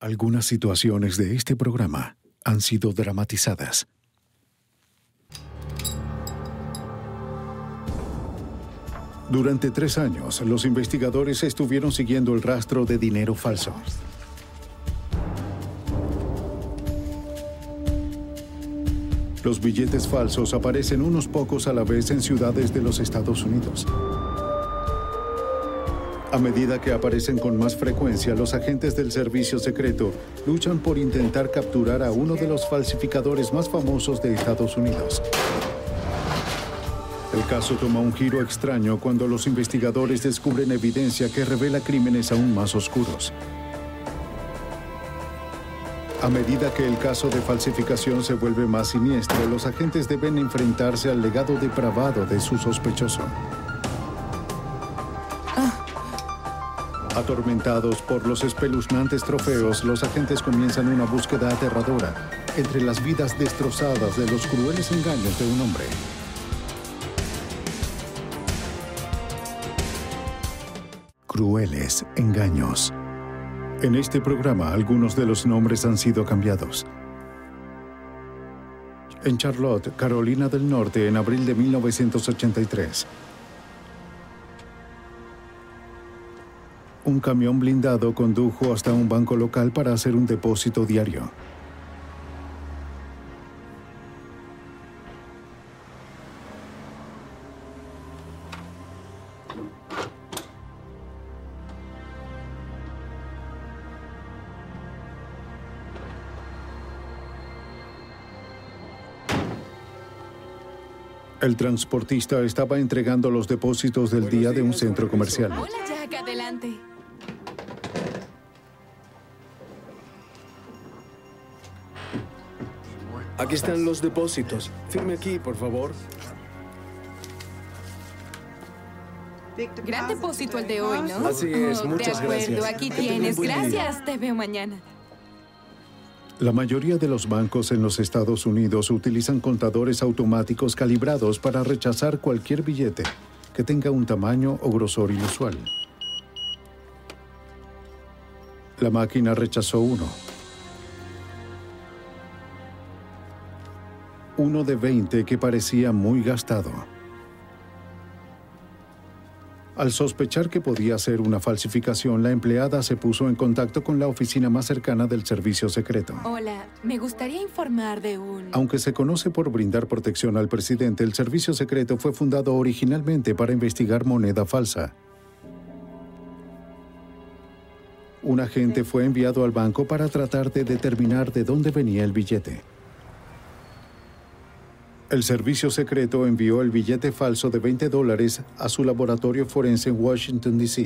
Algunas situaciones de este programa han sido dramatizadas. Durante 3 años, los investigadores estuvieron siguiendo el rastro de dinero falso. Los billetes falsos aparecen unos pocos a la vez en ciudades de los Estados Unidos. A medida que aparecen con más frecuencia, los agentes del servicio secreto luchan por intentar capturar a uno de los falsificadores más famosos de Estados Unidos. El caso toma un giro extraño cuando los investigadores descubren evidencia que revela crímenes aún más oscuros. A medida que el caso de falsificación se vuelve más siniestro, los agentes deben enfrentarse al legado depravado de su sospechoso. Atormentados por los espeluznantes trofeos, los agentes comienzan una búsqueda aterradora entre las vidas destrozadas de los crueles engaños de un hombre. Crueles engaños. En este programa, algunos de los nombres han sido cambiados. En Charlotte, Carolina del Norte, en abril de 1983. Un camión blindado condujo hasta un banco local para hacer un depósito diario. El transportista estaba entregando los depósitos del día de un centro comercial. Hola, Jack, adelante. Aquí están los depósitos. Firme aquí, por favor. Gran depósito el de hoy, ¿no? Así es, muchas gracias. De acuerdo, aquí Que tenga un tienes. buen día. Gracias, te veo mañana. La mayoría de los bancos en los Estados Unidos utilizan contadores automáticos calibrados para rechazar cualquier billete que tenga un tamaño o grosor inusual. La máquina rechazó uno. Uno de 20 que parecía muy gastado. Al sospechar que podía ser una falsificación, la empleada se puso en contacto con la oficina más cercana del servicio secreto. Hola, me gustaría informar de un... Aunque se conoce por brindar protección al presidente, el servicio secreto fue fundado originalmente para investigar moneda falsa. Un agente fue enviado al banco para tratar de determinar de dónde venía el billete. El servicio secreto envió el billete falso de $20 a su laboratorio forense en Washington, D.C.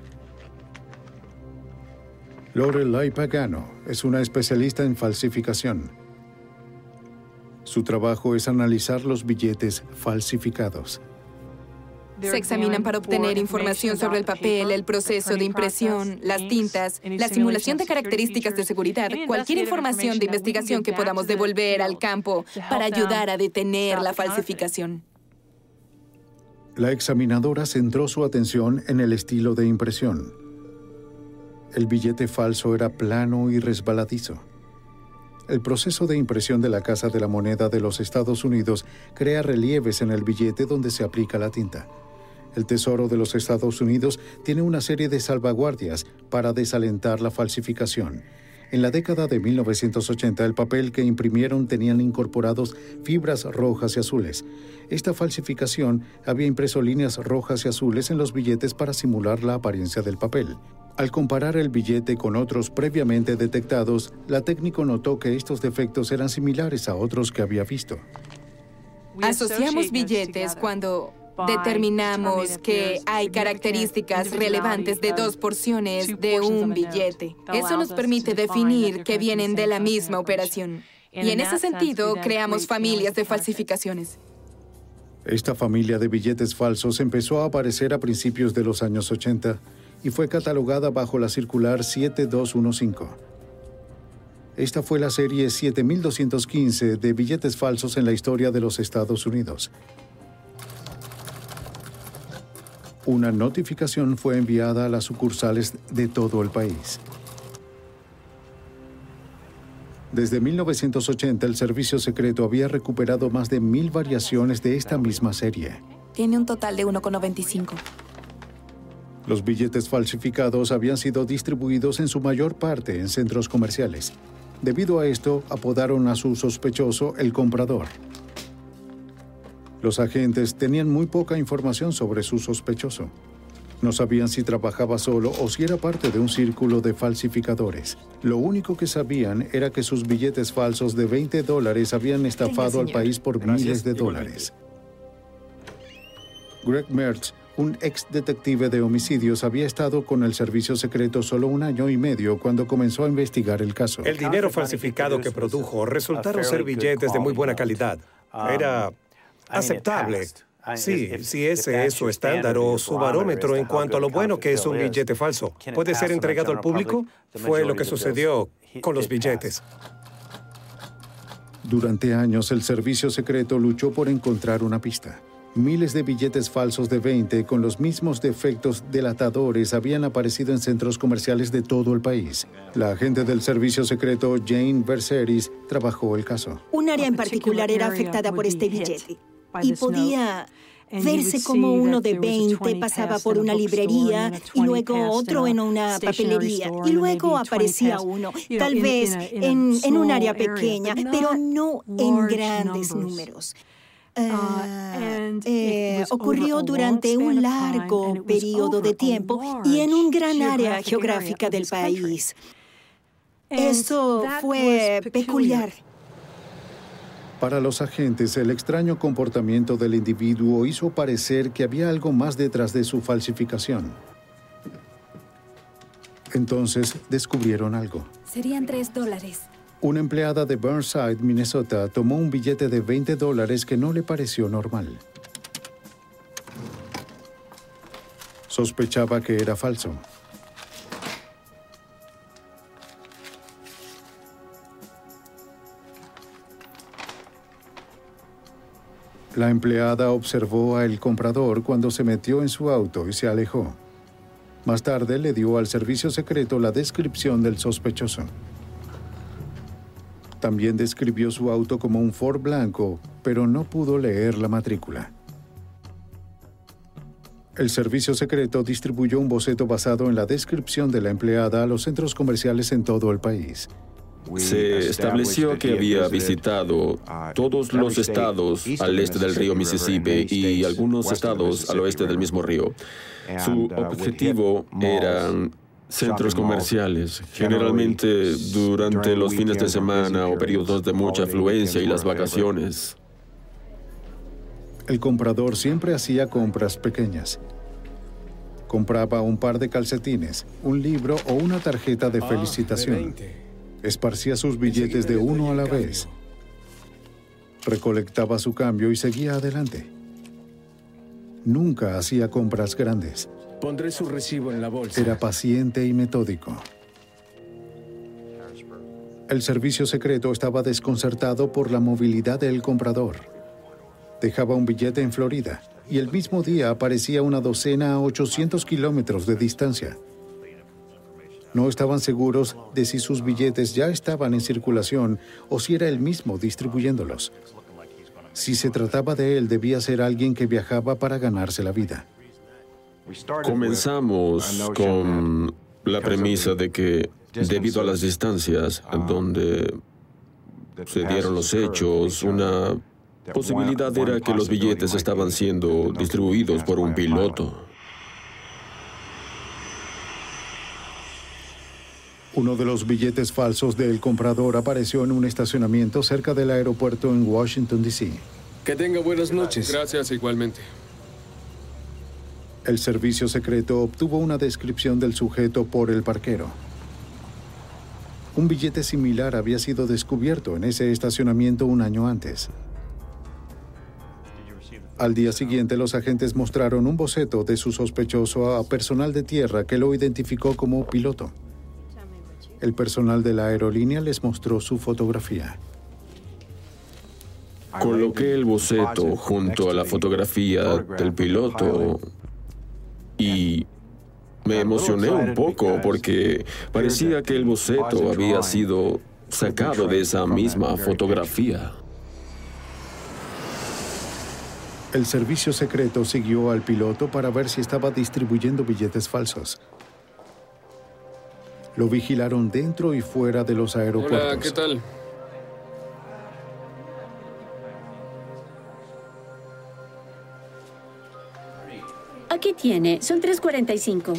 Lorelai Pagano es una especialista en falsificación. Su trabajo es analizar los billetes falsificados. Se examinan para obtener información sobre el papel, el proceso de impresión, las tintas, la simulación de características de seguridad, cualquier información de investigación que podamos devolver al campo para ayudar a detener la falsificación. La examinadora centró su atención en el estilo de impresión. El billete falso era plano y resbaladizo. El proceso de impresión de la Casa de la Moneda de los Estados Unidos crea relieves en el billete donde se aplica la tinta. El Tesoro de los Estados Unidos tiene una serie de salvaguardias para desalentar la falsificación. En la década de 1980, el papel que imprimieron tenían incorporados fibras rojas y azules. Esta falsificación había impreso líneas rojas y azules en los billetes para simular la apariencia del papel. Al comparar el billete con otros previamente detectados, la técnico notó que estos defectos eran similares a otros que había visto. Asociamos billetes cuando determinamos que hay características relevantes de 2 porciones de un billete. Eso nos permite definir que vienen de la misma operación. Y en ese sentido, creamos familias de falsificaciones. Esta familia de billetes falsos empezó a aparecer a principios de los años 80 y fue catalogada bajo la circular 7215. Esta fue la serie 7215 de billetes falsos en la historia de los Estados Unidos. Una notificación fue enviada a las sucursales de todo el país. Desde 1980, el servicio secreto había recuperado más de 1000 variaciones de esta misma serie. Tiene un total de 1,95. Los billetes falsificados habían sido distribuidos en su mayor parte en centros comerciales. Debido a esto, apodaron a su sospechoso el comprador. Los agentes tenían muy poca información sobre su sospechoso. No sabían si trabajaba solo o si era parte de un círculo de falsificadores. Lo único que sabían era que sus billetes falsos de $20 habían estafado al país por miles de dólares. Greg Mertz, un ex detective de homicidios, había estado con el servicio secreto solo 1 año y medio cuando comenzó a investigar el caso. El dinero falsificado que produjo resultaron ser billetes de muy buena calidad. Era aceptable. Sí, si ese es su estándar o su barómetro en cuanto a lo bueno que es un billete falso, ¿puede ser entregado al público? Fue lo que sucedió con los billetes. Durante años, el servicio secreto luchó por encontrar una pista. Miles de billetes falsos de 20 con los mismos defectos delatadores habían aparecido en centros comerciales de todo el país. La agente del servicio secreto, Jane Berceris, trabajó el caso. Un área en particular era afectada por este billete y podía verse como uno de 20 pasaba por una librería y luego otro en una papelería y luego aparecía uno, tal vez en un área pequeña, pero no en grandes números. Ocurrió durante un largo periodo de tiempo y en un gran área geográfica del país. Eso fue peculiar. Para los agentes, el extraño comportamiento del individuo hizo parecer que había algo más detrás de su falsificación. Entonces, descubrieron algo. Serían $3. Una empleada de Burnside, Minnesota, tomó un billete de $20 que no le pareció normal. Sospechaba que era falso. La empleada observó al comprador cuando se metió en su auto y se alejó. Más tarde le dio al servicio secreto la descripción del sospechoso. También describió su auto como un Ford blanco, pero no pudo leer la matrícula. El servicio secreto distribuyó un boceto basado en la descripción de la empleada a los centros comerciales en todo el país. Se estableció que había visitado todos los estados al este del río Mississippi y algunos estados al oeste del mismo río. Su objetivo eran centros comerciales, generalmente durante los fines de semana o periodos de mucha afluencia y las vacaciones. El comprador siempre hacía compras pequeñas. Compraba un par de calcetines, un libro o una tarjeta de felicitación. Esparcía sus billetes de uno a la vez. Recolectaba su cambio y seguía adelante. Nunca hacía compras grandes. Pondré su recibo en la bolsa. Era paciente y metódico. El servicio secreto estaba desconcertado por la movilidad del comprador. Dejaba un billete en Florida y el mismo día aparecía una docena a 800 kilómetros de distancia. No estaban seguros de si sus billetes ya estaban en circulación o si era él mismo distribuyéndolos. Si se trataba de él, debía ser alguien que viajaba para ganarse la vida. Comenzamos con la premisa de que, debido a las distancias donde se dieron los hechos, una posibilidad era que los billetes estaban siendo distribuidos por un piloto. Uno de los billetes falsos del comprador apareció en un estacionamiento cerca del aeropuerto en Washington, D.C. Que tenga buenas noches. Gracias, igualmente. El servicio secreto obtuvo una descripción del sujeto por el parquero. Un billete similar había sido descubierto en ese estacionamiento un año antes. Al día siguiente, los agentes mostraron un boceto de su sospechoso a personal de tierra que lo identificó como piloto. El personal de la aerolínea les mostró su fotografía. Coloqué el boceto junto a la fotografía del piloto y me emocioné un poco porque parecía que el boceto había sido sacado de esa misma fotografía. El servicio secreto siguió al piloto para ver si estaba distribuyendo billetes falsos. Lo vigilaron dentro y fuera de los aeropuertos. Hola, ¿qué tal? Aquí tiene, son 3.45.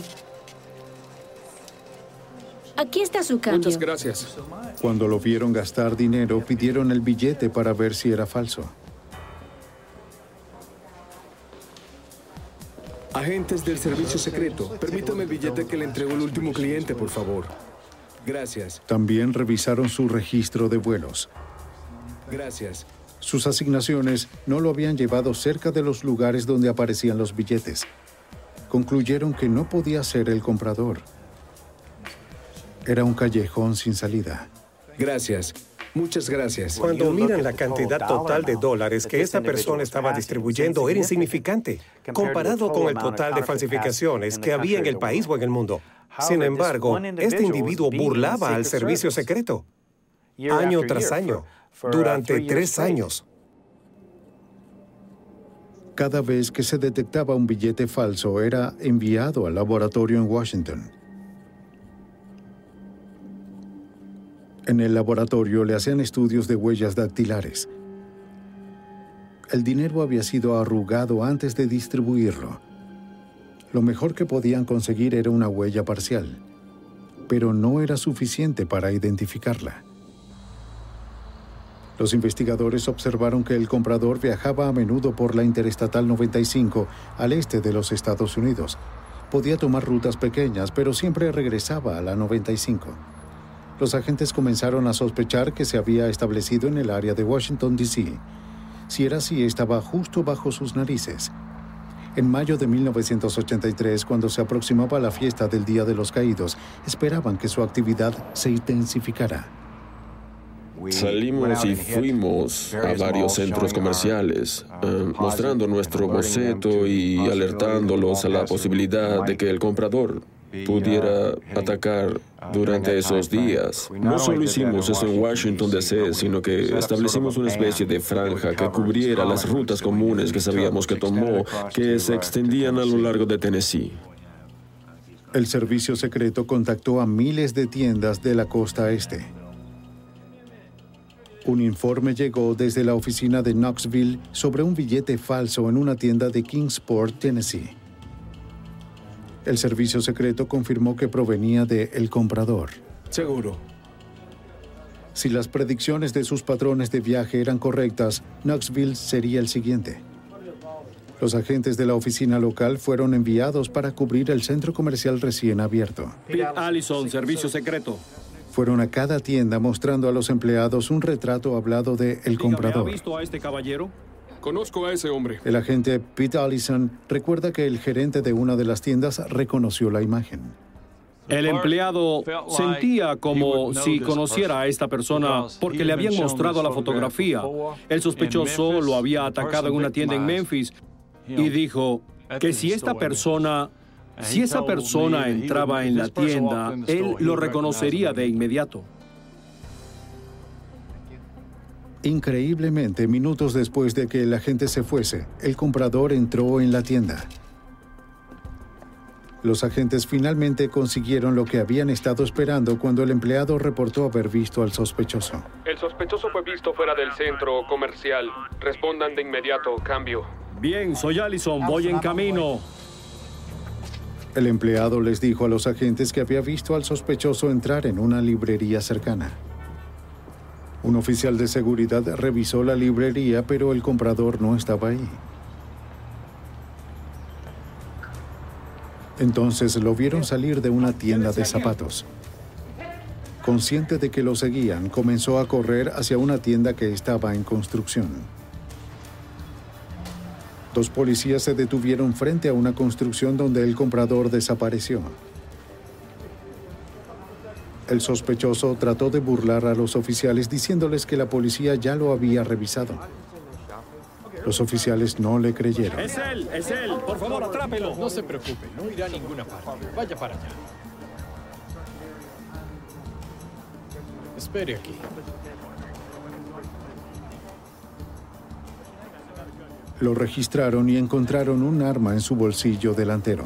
Aquí está su cambio. Muchas gracias. Cuando lo vieron gastar dinero, pidieron el billete para ver si era falso. Agentes del servicio secreto, permítame el billete que le entregó el último cliente, por favor. Gracias. También revisaron su registro de vuelos. Gracias. Sus asignaciones no lo habían llevado cerca de los lugares donde aparecían los billetes. Concluyeron que no podía ser el comprador. Era un callejón sin salida. Gracias. Muchas gracias. Cuando miran la cantidad total de dólares que esta persona estaba distribuyendo, era insignificante, comparado con el total de falsificaciones que había en el país o en el mundo. Sin embargo, este individuo burlaba al servicio secreto, año tras año, durante 3 años. Cada vez que se detectaba un billete falso, era enviado al laboratorio en Washington. En el laboratorio le hacían estudios de huellas dactilares. El dinero había sido arrugado antes de distribuirlo. Lo mejor que podían conseguir era una huella parcial, pero no era suficiente para identificarla. Los investigadores observaron que el comprador viajaba a menudo por la Interestatal 95 al este de los Estados Unidos. Podía tomar rutas pequeñas, pero siempre regresaba a la 95. Los agentes comenzaron a sospechar que se había establecido en el área de Washington, D.C. Si era así, estaba justo bajo sus narices. En mayo de 1983, cuando se aproximaba la fiesta del Día de los Caídos, esperaban que su actividad se intensificara. Salimos y fuimos a varios centros comerciales, mostrando nuestro boceto y alertándolos a la posibilidad de que el comprador pudiera atacar durante esos días. No solo hicimos eso en Washington, D.C., sino que establecimos una especie de franja que cubriera las rutas comunes que sabíamos que tomó, que se extendían a lo largo de Tennessee. El servicio secreto contactó a miles de tiendas de la costa este. Un informe llegó desde la oficina de Knoxville sobre un billete falso en una tienda de Kingsport, Tennessee. El servicio secreto confirmó que provenía de el comprador. Seguro. Si las predicciones de sus patrones de viaje eran correctas, Knoxville sería el siguiente. Los agentes de la oficina local fueron enviados para cubrir el centro comercial recién abierto. Pete Allison, servicio secreto. Fueron a cada tienda mostrando a los empleados un retrato hablado de el comprador. ¿Ha visto a este caballero? Conozco a ese hombre. El agente Pete Allison recuerda que el gerente de una de las tiendas reconoció la imagen. El empleado sentía como si conociera a esta persona porque le habían mostrado la fotografía. El sospechoso lo había atacado en una tienda en Memphis y dijo que si esa persona entraba en la tienda, él lo reconocería de inmediato. Increíblemente, minutos después de que el agente se fuese, el comprador entró en la tienda. Los agentes finalmente consiguieron lo que habían estado esperando cuando el empleado reportó haber visto al sospechoso. El sospechoso fue visto fuera del centro comercial. Respondan de inmediato, cambio. Bien, soy Allison, voy en camino. El empleado les dijo a los agentes que había visto al sospechoso entrar en una librería cercana. Un oficial de seguridad revisó la librería, pero el comprador no estaba ahí. Entonces lo vieron salir de una tienda de zapatos. Consciente de que lo seguían, comenzó a correr hacia una tienda que estaba en construcción. 2 policías se detuvieron frente a una construcción donde el comprador desapareció. El sospechoso trató de burlar a los oficiales diciéndoles que la policía ya lo había revisado. Los oficiales no le creyeron. Es él, por favor, atrápelo. No se preocupe, no irá a ninguna parte. Vaya para allá. Espere aquí. Lo registraron y encontraron un arma en su bolsillo delantero.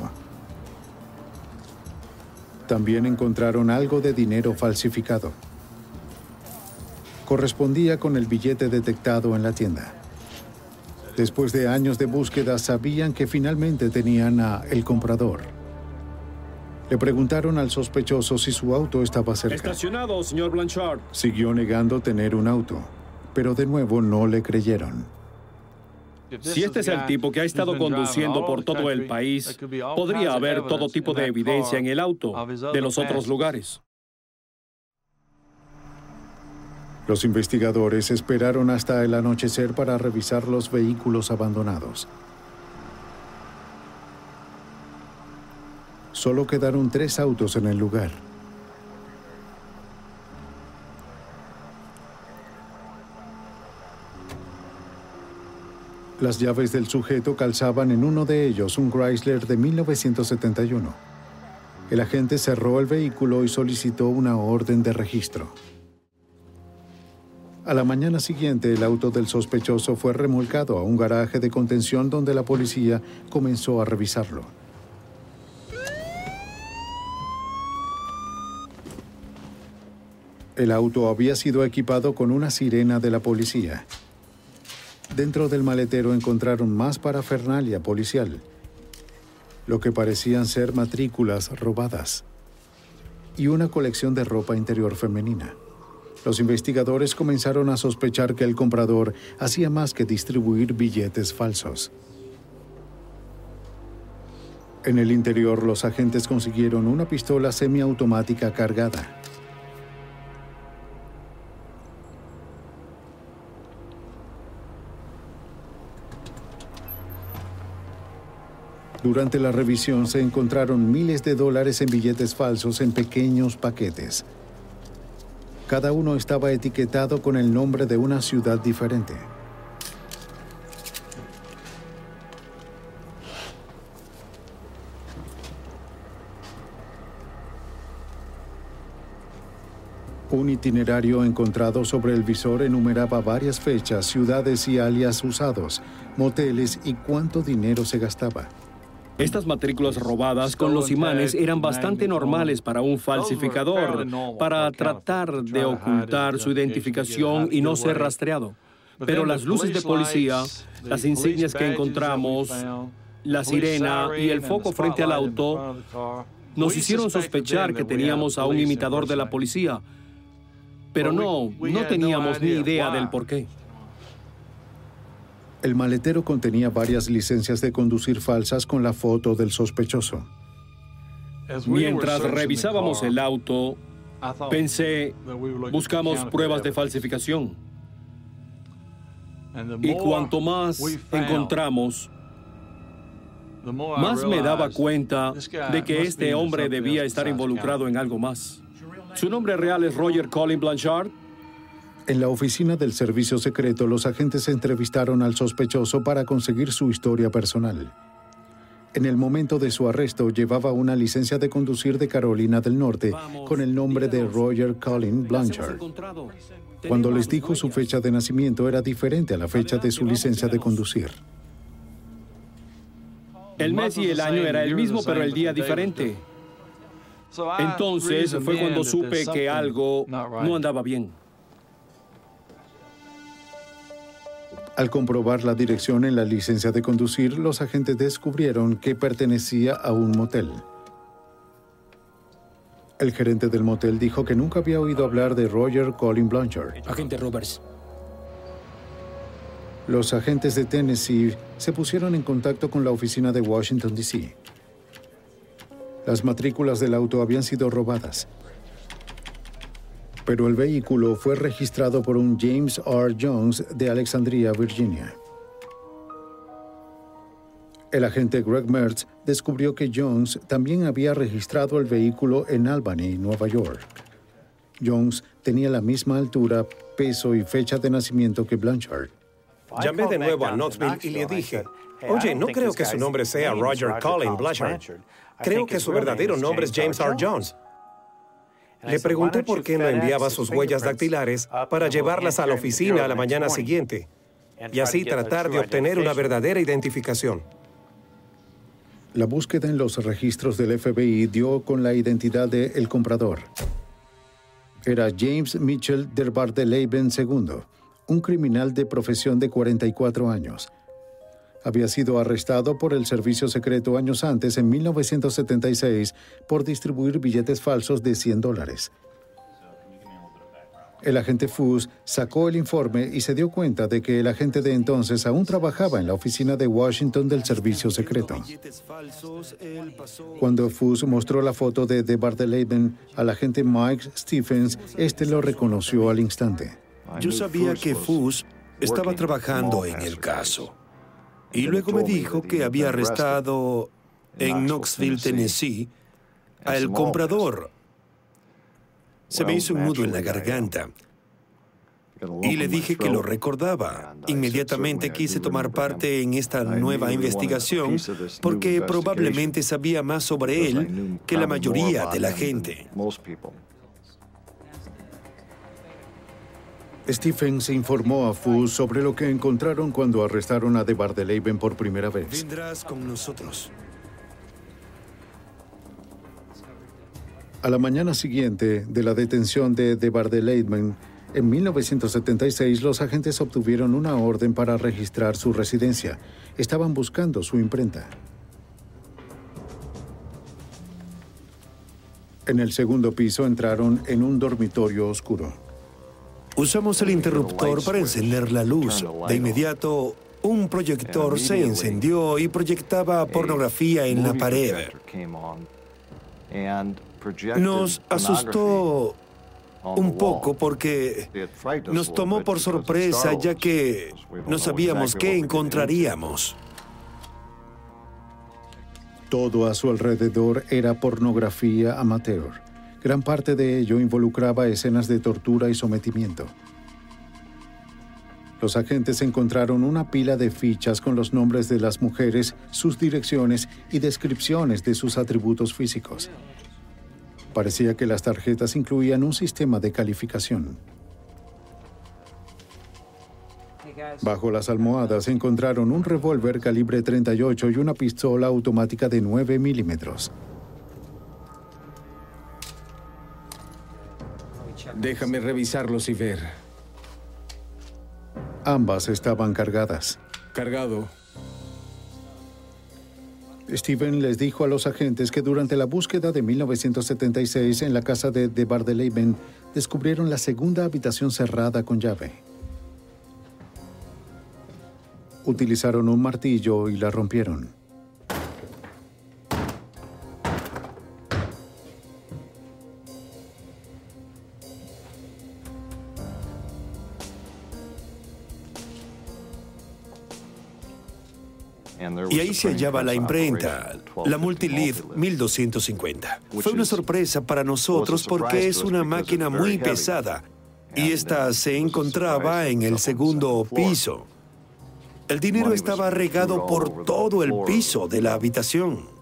También encontraron algo de dinero falsificado. Correspondía con el billete detectado en la tienda. Después de años de búsqueda, sabían que finalmente tenían a el comprador. Le preguntaron al sospechoso si su auto estaba cerca. Estacionado, señor Blanchard. Siguió negando tener un auto, pero de nuevo no le creyeron. Si este es el tipo que ha estado conduciendo por todo el país, podría haber todo tipo de evidencia en el auto de los otros lugares. Los investigadores esperaron hasta el anochecer para revisar los vehículos abandonados. Solo quedaron 3 autos en el lugar. Las llaves del sujeto calzaban en uno de ellos, un Chrysler de 1971. El agente cerró el vehículo y solicitó una orden de registro. A la mañana siguiente, el auto del sospechoso fue remolcado a un garaje de contención donde la policía comenzó a revisarlo. El auto había sido equipado con una sirena de la policía. Dentro del maletero encontraron más parafernalia policial, lo que parecían ser matrículas robadas, y una colección de ropa interior femenina. Los investigadores comenzaron a sospechar que el comprador hacía más que distribuir billetes falsos. En el interior, los agentes consiguieron una pistola semiautomática cargada. Durante la revisión se encontraron miles de dólares en billetes falsos en pequeños paquetes. Cada uno estaba etiquetado con el nombre de una ciudad diferente. Un itinerario encontrado sobre el visor enumeraba varias fechas, ciudades y alias usados, moteles y cuánto dinero se gastaba. Estas matrículas robadas con los imanes eran bastante normales para un falsificador, para tratar de ocultar su identificación y no ser rastreado. Pero las luces de policía, las insignias que encontramos, la sirena y el foco frente al auto nos hicieron sospechar que teníamos a un imitador de la policía, pero no teníamos ni idea del por qué. El maletero contenía varias licencias de conducir falsas con la foto del sospechoso. Mientras revisábamos el auto, pensé, buscamos pruebas de falsificación. Y cuanto más encontramos, más me daba cuenta de que este hombre debía estar involucrado en algo más. ¿Su nombre real es Roger Colin Blanchard? En la oficina del servicio secreto, los agentes entrevistaron al sospechoso para conseguir su historia personal. En el momento de su arresto, llevaba una licencia de conducir de Carolina del Norte con el nombre de Roger Colin Blanchard. Cuando les dijo su fecha de nacimiento, era diferente a la fecha de su licencia de conducir. El mes y el año era el mismo, pero el día diferente. Entonces fue cuando supe que algo no andaba bien. Al comprobar la dirección en la licencia de conducir, los agentes descubrieron que pertenecía a un motel. El gerente del motel dijo que nunca había oído hablar de Roger Colin Blanchard. Agente Roberts. Los agentes de Tennessee se pusieron en contacto con la oficina de Washington, D.C. Las matrículas del auto habían sido robadas, pero el vehículo fue registrado por un James R. Jones de Alexandria, Virginia. El agente Greg Mertz descubrió que Jones también había registrado el vehículo en Albany, Nueva York. Jones tenía la misma altura, peso y fecha de nacimiento que Blanchard. Llamé de nuevo a Knoxville y le dije, oye, no creo que su nombre sea Roger Colin Blanchard. Creo que su verdadero nombre es James R. Jones. Le pregunté por qué no enviaba sus huellas dactilares para llevarlas a la oficina a la mañana siguiente y así tratar de obtener una verdadera identificación. La búsqueda en los registros del FBI dio con la identidad del comprador. Era James Mitchell de Bardeleven II, un criminal de profesión de 44 años. Había sido arrestado por el servicio secreto años antes, en 1976, por distribuir billetes falsos de $100. El agente Fuss sacó el informe y se dio cuenta de que el agente de entonces aún trabajaba en la oficina de Washington del servicio secreto. Cuando Fuss mostró la foto de Bardeleven al agente Mike Stephens, este lo reconoció al instante. Yo sabía que Fuss estaba trabajando en el caso. Y luego me dijo que había arrestado en Knoxville, Tennessee, al comprador. Se me hizo un nudo en la garganta. Y le dije que lo recordaba. Inmediatamente quise tomar parte en esta nueva investigación porque probablemente sabía más sobre él que la mayoría de la gente. Stephens informó a Fuss sobre lo que encontraron cuando arrestaron a de Bardeleven por primera vez. Vendrás con nosotros. A la mañana siguiente de la detención de Bardeleven, en 1976, los agentes obtuvieron una orden para registrar su residencia. Estaban buscando su imprenta. En el segundo piso entraron en un dormitorio oscuro. Usamos el interruptor para encender la luz. De inmediato, un proyector se encendió y proyectaba pornografía en la pared. Nos asustó un poco porque nos tomó por sorpresa, ya que no sabíamos qué encontraríamos. Todo a su alrededor era pornografía amateur. Gran parte de ello involucraba escenas de tortura y sometimiento. Los agentes encontraron una pila de fichas con los nombres de las mujeres, sus direcciones y descripciones de sus atributos físicos. Parecía que las tarjetas incluían un sistema de calificación. Bajo las almohadas encontraron un revólver calibre .38 y una pistola automática de 9 milímetros. Déjame revisarlos y ver. Ambas estaban cargadas. Cargado. Steven les dijo a los agentes que durante la búsqueda de 1976 en la casa de Bardeleven descubrieron la segunda habitación cerrada con llave. Utilizaron un martillo y la rompieron. Y ahí se hallaba la imprenta, la Multilead 1250. Fue una sorpresa para nosotros porque es una máquina muy pesada y esta se encontraba en el segundo piso. El dinero estaba regado por todo el piso de la habitación.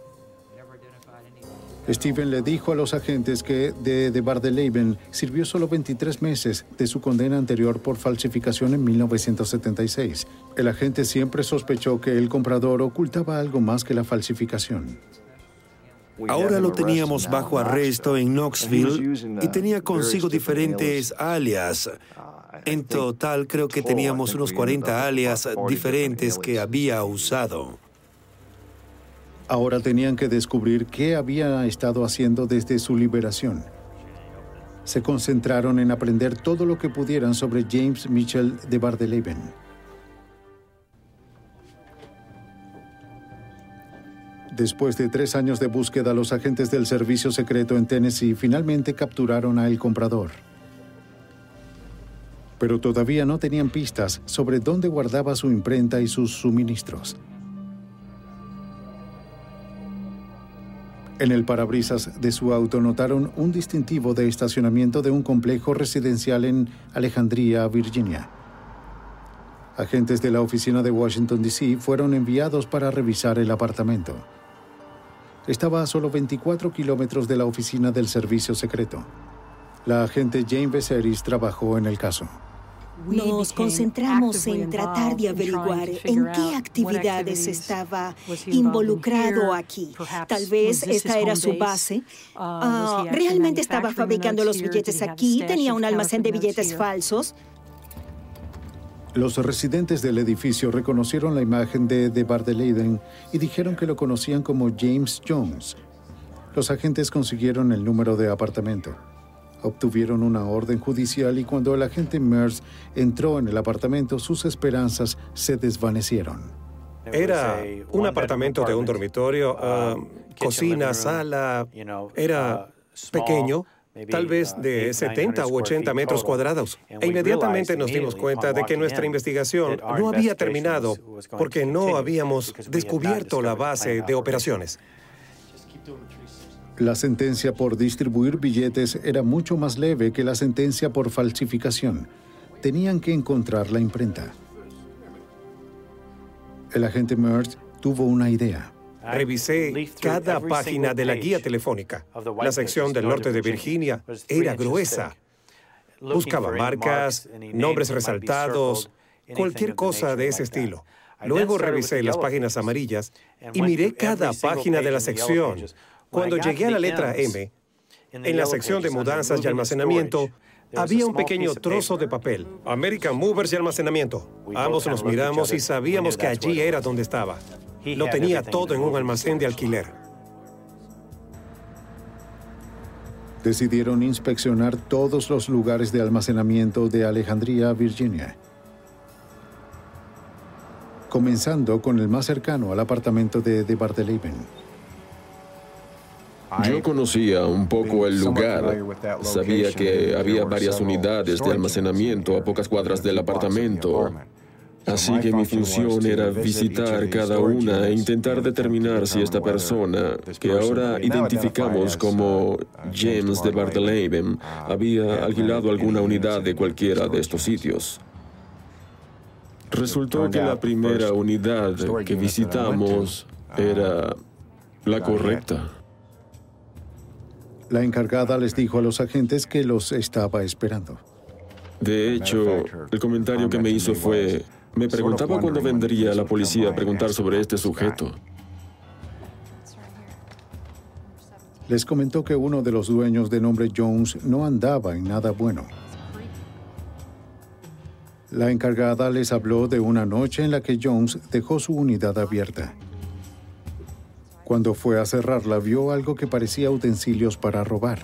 Steven le dijo a los agentes que de Bardeleven sirvió solo 23 meses de su condena anterior por falsificación en 1976. El agente siempre sospechó que el comprador ocultaba algo más que la falsificación. Ahora lo teníamos bajo arresto en Knoxville y tenía consigo diferentes alias. En total, creo que teníamos unos 40 alias diferentes que había usado. Ahora tenían que descubrir qué había estado haciendo desde su liberación. Se concentraron en aprender todo lo que pudieran sobre James Mitchell de Bardeleven. Después de 3 años de búsqueda, los agentes del servicio secreto en Tennessee finalmente capturaron a el comprador. Pero todavía no tenían pistas sobre dónde guardaba su imprenta y sus suministros. En el parabrisas de su auto notaron un distintivo de estacionamiento de un complejo residencial en Alejandría, Virginia. Agentes de la oficina de Washington, D.C. fueron enviados para revisar el apartamento. estaba a solo 24 kilómetros de la oficina del servicio secreto. La agente Jane Veseris trabajó en el caso. Nos concentramos en tratar de averiguar en qué actividades estaba involucrado aquí. Tal vez esta era su base. ¿Realmente estaba fabricando los billetes aquí? ¿Tenía un almacén de billetes falsos? Los residentes del edificio reconocieron la imagen de Bardelleben y dijeron que lo conocían como James Jones. Los agentes consiguieron el número de apartamento. Obtuvieron una orden judicial y cuando el agente Merz entró en el apartamento, sus esperanzas se desvanecieron. Era un apartamento de un dormitorio, cocina, sala. Era pequeño, tal vez de 70 u 80 metros cuadrados. E inmediatamente nos dimos cuenta de que nuestra investigación no había terminado porque no habíamos descubierto la base de operaciones. La sentencia por distribuir billetes era mucho más leve que la sentencia por falsificación. Tenían que encontrar la imprenta. El agente Merz tuvo una idea. Revisé cada página de la guía telefónica. La sección del norte de Virginia era gruesa. Buscaba marcas, nombres resaltados, cualquier cosa de ese estilo. Luego revisé las páginas amarillas y miré cada página de la sección. Cuando llegué a la letra M, en la sección de mudanzas y almacenamiento, había un pequeño trozo de papel. American Movers y almacenamiento. Ambos nos miramos y sabíamos que allí era donde estaba. Lo tenía todo en un almacén de alquiler. Decidieron inspeccionar todos los lugares de almacenamiento de Alejandría, Virginia, comenzando con el más cercano al apartamento de Bardelleben. Yo conocía un poco el lugar. Sabía que había varias unidades de almacenamiento a pocas cuadras del apartamento. Así que mi función era visitar cada una e intentar determinar si esta persona, que ahora identificamos como James de Bardelleben, había alquilado alguna unidad de cualquiera de estos sitios. Resultó que la primera unidad que visitamos era la correcta. La encargada les dijo a los agentes que los estaba esperando. De hecho, el comentario que me hizo fue: me preguntaba cuándo vendría la policía a preguntar sobre este sujeto. Les comentó que uno de los dueños de nombre Jones no andaba en nada bueno. La encargada les habló de una noche en la que Jones dejó su unidad abierta. Cuando fue a cerrarla, vio algo que parecía utensilios para robar.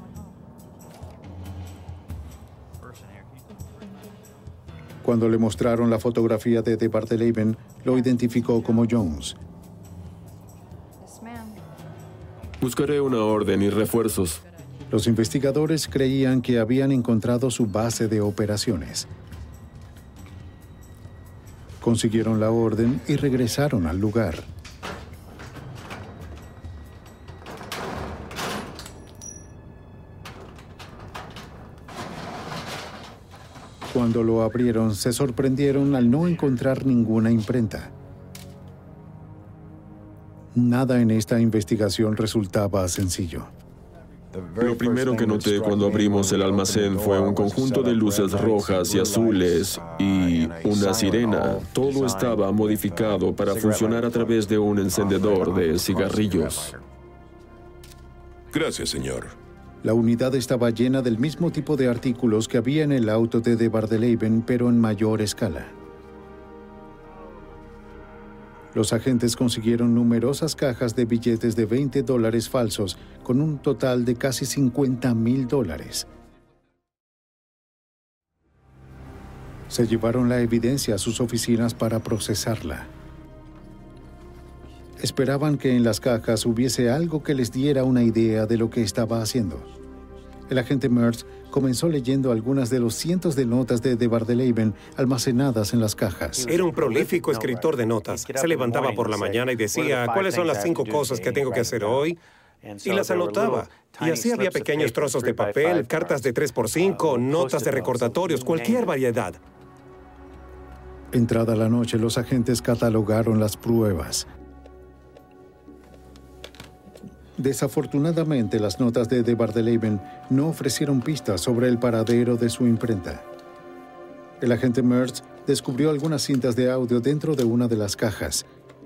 Cuando le mostraron la fotografía de Bardelleben, lo identificó como Jones. Buscaré una orden y refuerzos. Los investigadores creían que habían encontrado su base de operaciones. Consiguieron la orden y regresaron al lugar. Cuando lo abrieron, se sorprendieron al no encontrar ninguna imprenta. Nada en esta investigación resultaba sencillo. Lo primero que noté cuando abrimos el almacén fue un conjunto de luces rojas y azules y una sirena. Todo estaba modificado para funcionar a través de un encendedor de cigarrillos. Gracias, señor. La unidad estaba llena del mismo tipo de artículos que había en el auto de Bardelleben, pero en mayor escala. Los agentes consiguieron numerosas cajas de billetes de $20 falsos, con un total de casi $50,000. Se llevaron la evidencia a sus oficinas para procesarla. Esperaban que en las cajas hubiese algo que les diera una idea de lo que estaba haciendo. El agente Merz comenzó leyendo algunas de los cientos de notas de Bardelleben almacenadas en las cajas. Era un prolífico escritor de notas. Se levantaba por la mañana y decía, ¿cuáles son las 5 cosas que tengo que hacer hoy? Y las anotaba. Y así había pequeños trozos de papel, cartas de 3x5, notas de recordatorios, cualquier variedad. Entrada la noche, los agentes catalogaron las pruebas. Desafortunadamente, las notas de Bardeleben no ofrecieron pistas sobre el paradero de su imprenta. El agente Mertz descubrió algunas cintas de audio dentro de una de las cajas.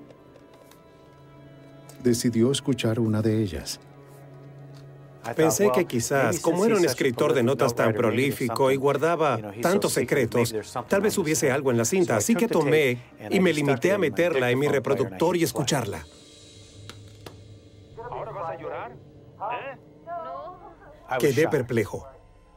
Decidió escuchar una de ellas. Pensé que quizás, como era un escritor de notas tan prolífico y guardaba tantos secretos, tal vez hubiese algo en la cinta, así que tomé y me limité a meterla en mi reproductor y escucharla. ¿Ahora vas a llorar? Quedé perplejo.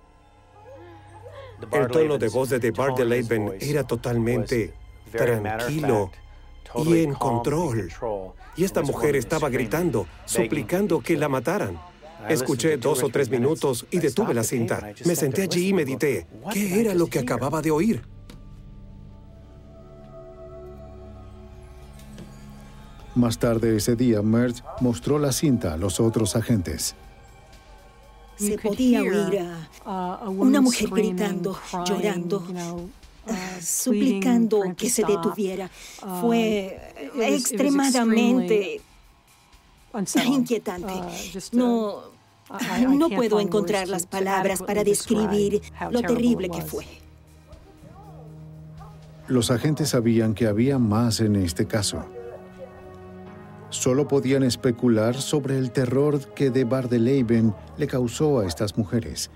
El tono de voz de Bardeleben era totalmente tranquilo y en control. Y esta mujer estaba gritando, suplicando que la mataran. Escuché 2 o 3 minutos y detuve la cinta. Me senté allí y medité. ¿Qué era lo que acababa de oír? Más tarde ese día, Mertz mostró la cinta a los otros agentes. Se podía oír a una mujer gritando, llorando, suplicando que se detuviera. Fue extremadamente inquietante. No puedo encontrar las palabras para describir lo terrible que fue. Los agentes sabían que había más en este caso. Solo podían especular sobre el terror que de Bardeleben le causó a estas mujeres.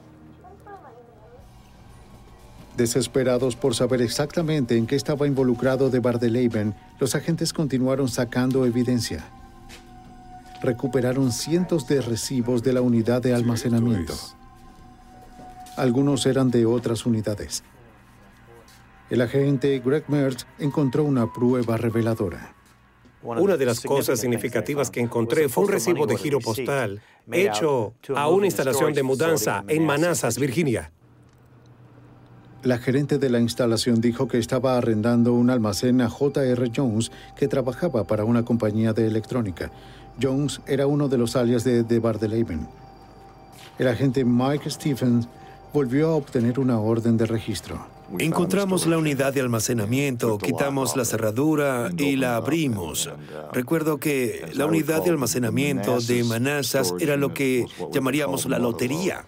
Desesperados por saber exactamente en qué estaba involucrado de Bardeleben, los agentes continuaron sacando evidencia. Recuperaron cientos de recibos de la unidad de almacenamiento. Algunos eran de otras unidades. El agente Greg Mertz encontró una prueba reveladora. Una de las cosas significativas que encontré fue un recibo de giro postal hecho a una instalación de mudanza en Manassas, Virginia. La gerente de la instalación dijo que estaba arrendando un almacén a J.R. Jones, que trabajaba para una compañía de electrónica. Jones era uno de los alias de Bardeleben. El agente Mike Stephens volvió a obtener una orden de registro. Encontramos la unidad de almacenamiento, quitamos la cerradura y la abrimos. Recuerdo que la unidad de almacenamiento de Manassas era lo que llamaríamos la lotería.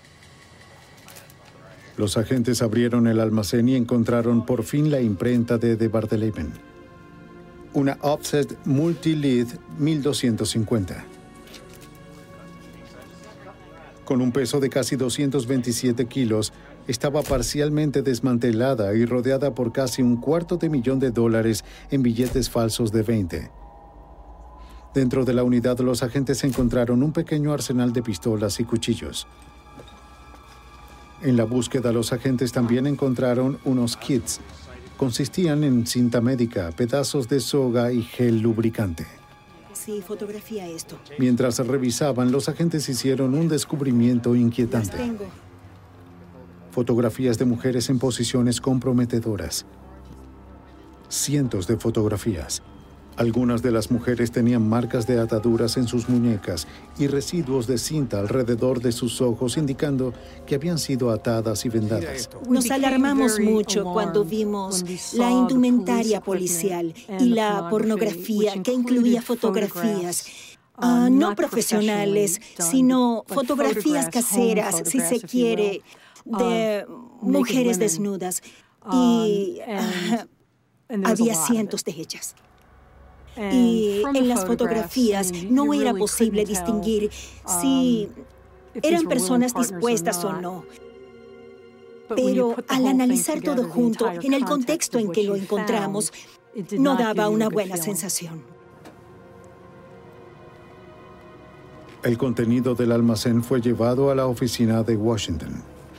Los agentes abrieron el almacén y encontraron por fin la imprenta de Bardeleben. Una Offset Multi-Lead 1250. Con un peso de casi 227 kilos, estaba parcialmente desmantelada y rodeada por casi $250,000 en billetes falsos de 20. Dentro de la unidad, los agentes encontraron un pequeño arsenal de pistolas y cuchillos. En la búsqueda, los agentes también encontraron unos kits. Consistían en cinta médica, pedazos de soga y gel lubricante. Sí, fotografía esto. Mientras revisaban, los agentes hicieron un descubrimiento inquietante. Las tengo. Fotografías de mujeres en posiciones comprometedoras. Cientos de fotografías. Algunas de las mujeres tenían marcas de ataduras en sus muñecas y residuos de cinta alrededor de sus ojos, indicando que habían sido atadas y vendadas. Nos alarmamos mucho cuando vimos la indumentaria policial y la pornografía que incluía fotografías no profesionales, sino fotografías caseras, si se quiere, de mujeres desnudas. Y había cientos de ellas. Y en las fotografías no era posible distinguir si eran personas dispuestas o no. Pero al analizar todo junto, en el contexto en que lo encontramos, no daba una buena sensación. El contenido del almacén fue llevado a la oficina de Washington.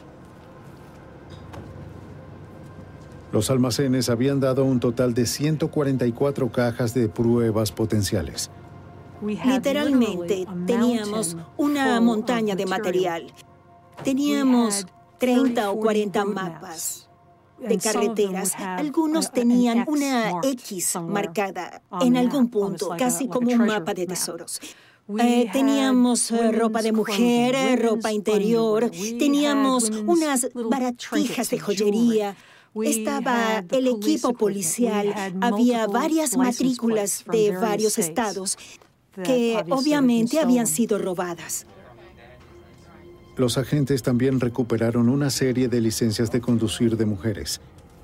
Los almacenes habían dado un total de 144 cajas de pruebas potenciales. Literalmente, teníamos una montaña de material. Teníamos 30 o 40 mapas de carreteras. Algunos tenían una X marcada en algún punto, casi como un mapa de tesoros. Teníamos ropa de mujer, ropa interior. Teníamos unas baratijas de joyería. Estaba el equipo policial, había varias matrículas de varios estados. que obviamente habían sido robadas. Los agentes también recuperaron una serie de licencias de conducir de mujeres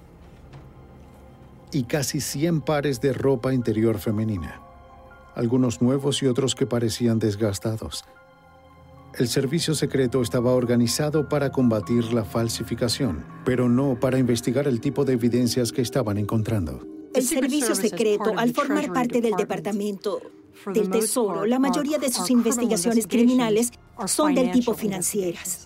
y casi 100 pares de ropa interior femenina, algunos nuevos y otros que parecían desgastados. El servicio secreto estaba organizado para combatir la falsificación, pero no para investigar el tipo de evidencias que estaban encontrando. El servicio secreto, al formar parte del Departamento del Tesoro, la mayoría de sus investigaciones criminales son del tipo financieras.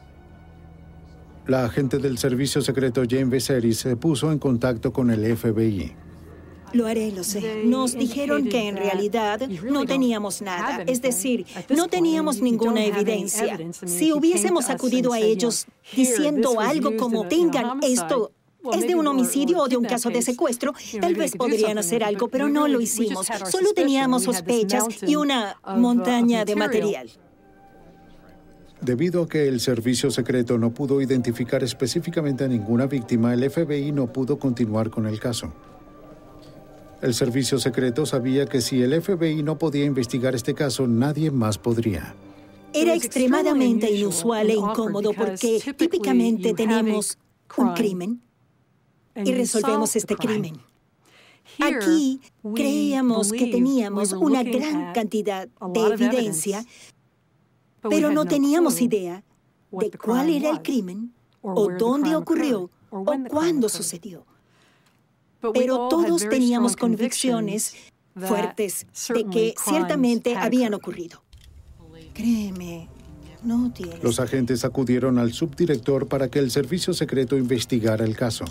La agente del servicio secreto Jane Viserys se puso en contacto con el FBI. Lo haré, lo sé. Nos dijeron que en realidad no teníamos nada. Es decir, no teníamos ninguna evidencia. Si hubiésemos acudido a ellos diciendo algo como, tengan esto, es de un homicidio o de un caso de secuestro, tal vez podrían hacer algo, pero no lo hicimos. Solo teníamos sospechas y una montaña de material. Debido a que el servicio secreto no pudo identificar específicamente a ninguna víctima, el FBI no pudo continuar con el caso. El servicio secreto sabía que si el FBI no podía investigar este caso, nadie más podría. Era extremadamente inusual e incómodo porque típicamente tenemos un crimen y resolvemos este crimen. Aquí creíamos que teníamos una gran cantidad de evidencia, pero no teníamos idea de cuál era el crimen, o dónde ocurrió, o cuándo sucedió. Pero todos teníamos convicciones fuertes de que ciertamente habían ocurrido. Créeme, no tienes... Los agentes acudieron al subdirector para que el servicio secreto investigara el caso.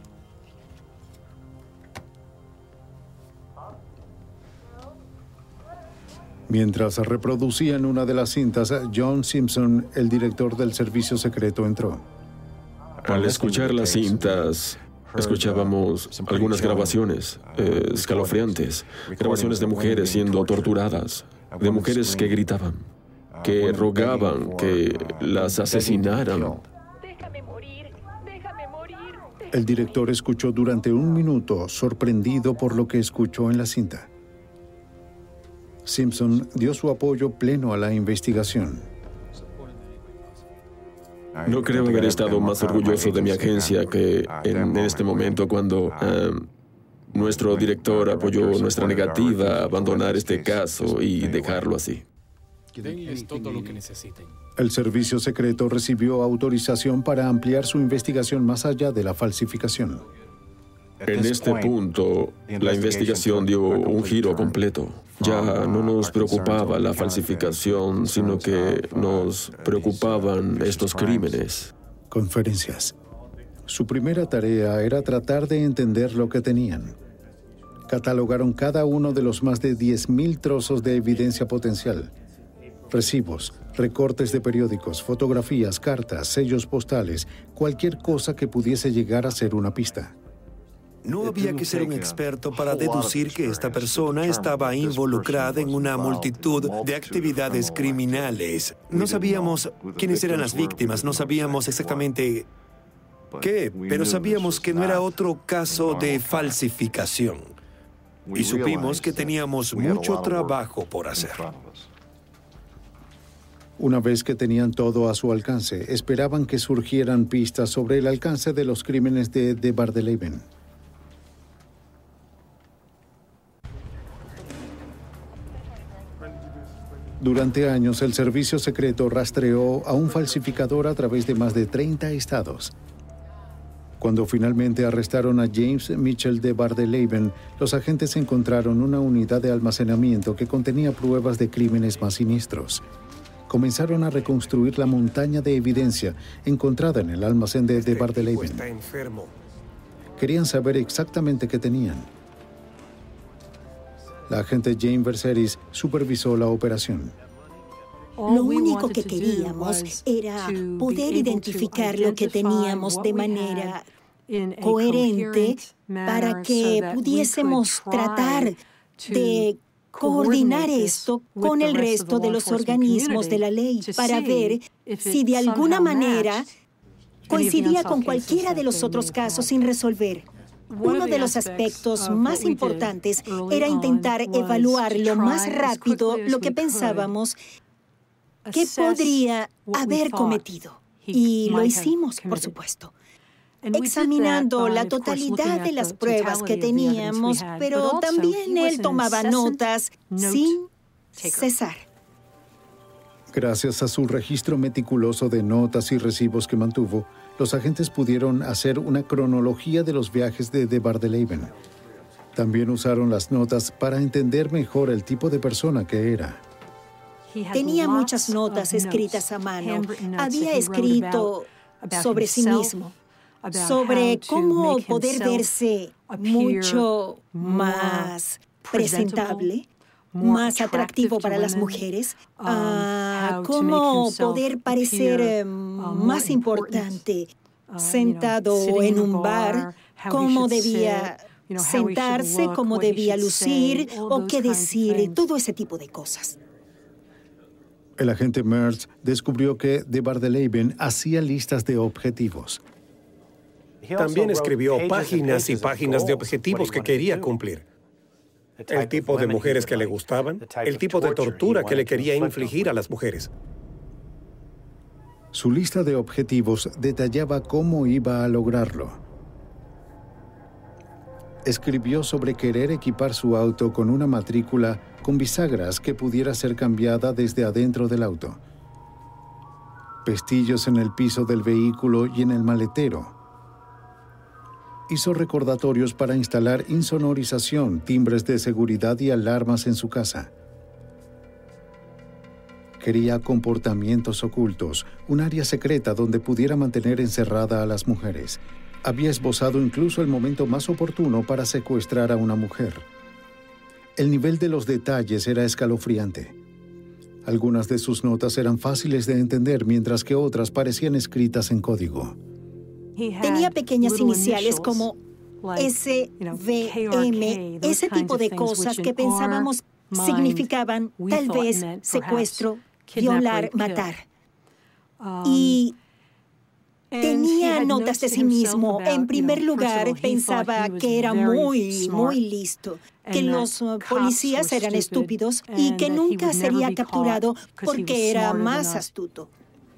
Mientras reproducían una de las cintas, John Simpson, el director del servicio secreto, entró. Al escuchar las cintas, escuchábamos algunas grabaciones escalofriantes, grabaciones de mujeres siendo torturadas, de mujeres que gritaban, que rogaban que las asesinaran. El director escuchó durante 1 minuto, sorprendido por lo que escuchó en la cinta. Simpson dio su apoyo pleno a la investigación. No creo haber estado más orgulloso de mi agencia que en este momento cuando nuestro director apoyó nuestra negativa a abandonar este caso y dejarlo así. Es todo lo que necesiten. El servicio secreto recibió autorización para ampliar su investigación más allá de la falsificación. En este punto, la investigación dio un giro completo. Ya no nos preocupaba la falsificación, sino que nos preocupaban estos crímenes. Conferencias. Su primera tarea era tratar de entender lo que tenían. Catalogaron cada uno de los más de 10,000 trozos de evidencia potencial. Recibos, recortes de periódicos, fotografías, cartas, sellos postales, cualquier cosa que pudiese llegar a ser una pista. No había que ser un experto para deducir que esta persona estaba involucrada en una multitud de actividades criminales. No sabíamos quiénes eran las víctimas, no sabíamos exactamente qué, pero sabíamos que no era otro caso de falsificación. Y supimos que teníamos mucho trabajo por hacer. Una vez que tenían todo a su alcance, esperaban que surgieran pistas sobre el alcance de los crímenes de Bardelaven. Durante años, el servicio secreto rastreó a un falsificador a través de más de 30 estados. Cuando finalmente arrestaron a James Mitchell de Bardelaven, los agentes encontraron una unidad de almacenamiento que contenía pruebas de crímenes más siniestros. Comenzaron a reconstruir la montaña de evidencia encontrada en el almacén de Bardelaven. Está enfermo. Querían saber exactamente qué tenían. La agente Jane Viserys supervisó la operación. Lo único que queríamos era poder identificar lo que teníamos de manera coherente para que pudiésemos tratar de coordinar esto con el resto de los organismos de la ley para ver si de alguna manera coincidía con cualquiera de los otros casos sin resolver. Uno de los aspectos más importantes era intentar evaluar lo más rápido lo que pensábamos que podría haber cometido. Y lo hicimos, por supuesto, examinando la totalidad de las pruebas que teníamos, pero también él tomaba notas sin cesar. Gracias a su registro meticuloso de notas y recibos que mantuvo, los agentes pudieron hacer una cronología de los viajes de Bardeleven. También usaron las notas para entender mejor el tipo de persona que era. Tenía muchas notas escritas a mano. Había escrito sobre sí mismo, sobre cómo poder verse mucho más presentable, más atractivo para las mujeres, cómo poder parecer más importante sentado en un bar, cómo debía sentarse, cómo debía lucir o qué decir, todo ese tipo de cosas. El agente Mertz descubrió que de Bardeleven hacía listas de objetivos. También escribió páginas y páginas de objetivos que quería cumplir. El tipo de mujeres que le gustaban, el tipo de tortura que le quería infligir a las mujeres. Su lista de objetivos detallaba cómo iba a lograrlo. Escribió sobre querer equipar su auto con una matrícula con bisagras que pudiera ser cambiada desde adentro del auto. Pestillos en el piso del vehículo y en el maletero. Hizo recordatorios para instalar insonorización, timbres de seguridad y alarmas en su casa. Quería comportamientos ocultos, un área secreta donde pudiera mantener encerrada a las mujeres. Había esbozado incluso el momento más oportuno para secuestrar a una mujer. El nivel de los detalles era escalofriante. Algunas de sus notas eran fáciles de entender, mientras que otras parecían escritas en código. Tenía pequeñas iniciales como SVM, ese tipo de cosas que pensábamos significaban tal vez secuestro, violar, matar. Y tenía notas de sí mismo. En primer lugar, pensaba que era muy listo, que los policías eran estúpidos y que nunca sería capturado porque era más astuto.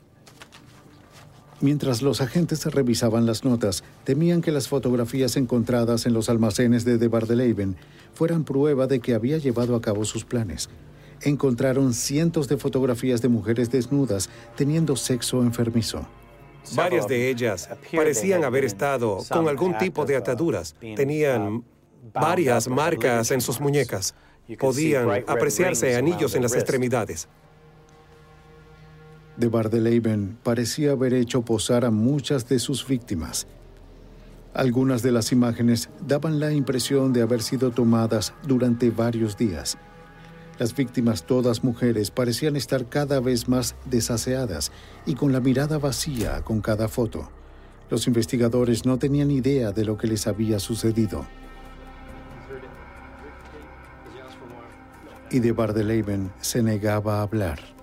Mientras los agentes revisaban las notas, temían que las fotografías encontradas en los almacenes de Bardeleven fueran prueba de que había llevado a cabo sus planes. Encontraron cientos de fotografías de mujeres desnudas teniendo sexo enfermizo. Varias de ellas parecían haber estado con algún tipo de ataduras. Tenían varias marcas en sus muñecas. Podían apreciarse anillos en las extremidades. De Bardeleven parecía haber hecho posar a muchas de sus víctimas. Algunas de las imágenes daban la impresión de haber sido tomadas durante varios días. Las víctimas, todas mujeres, parecían estar cada vez más desaseadas y con la mirada vacía con cada foto. Los investigadores no tenían idea de lo que les había sucedido. Y de Bardeleven se negaba a hablar.